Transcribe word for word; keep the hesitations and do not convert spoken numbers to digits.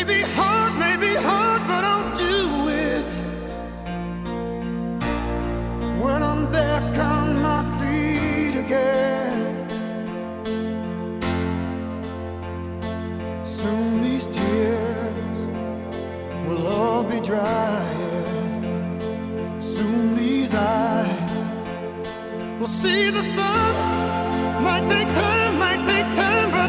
be hard, may be hard, but I'll do it. When I'm back on my feet again, soon these tears will all be drying. Soon these eyes will see the sun. Might take time, might take time.